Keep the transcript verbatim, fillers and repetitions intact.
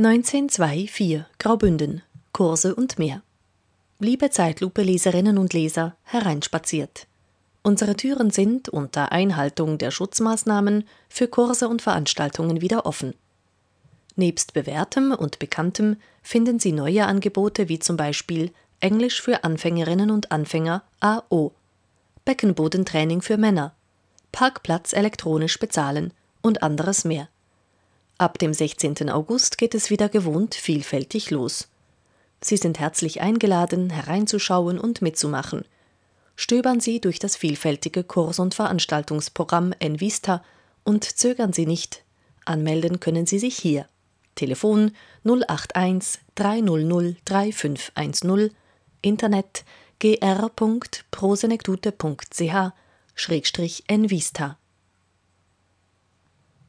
neunzehn vier Graubünden, Kurse und mehr. Liebe Zeitlupe-Leserinnen und Leser, hereinspaziert. Unsere Türen sind unter Einhaltung der Schutzmaßnahmen für Kurse und Veranstaltungen wieder offen. Nebst Bewährtem und Bekanntem finden Sie neue Angebote wie zum Beispiel Englisch für Anfängerinnen und Anfänger A O, Beckenbodentraining für Männer, Parkplatz elektronisch bezahlen und anderes mehr. Ab dem sechzehnten August geht es wieder gewohnt vielfältig los. Sie sind herzlich eingeladen, hereinzuschauen und mitzumachen. Stöbern Sie durch das vielfältige Kurs- und Veranstaltungsprogramm envista und zögern Sie nicht. Anmelden können Sie sich hier. Telefon null acht eins drei null null drei fünf eins null, Internet g r punkt prosenectute punkt c h schrägstrich envista.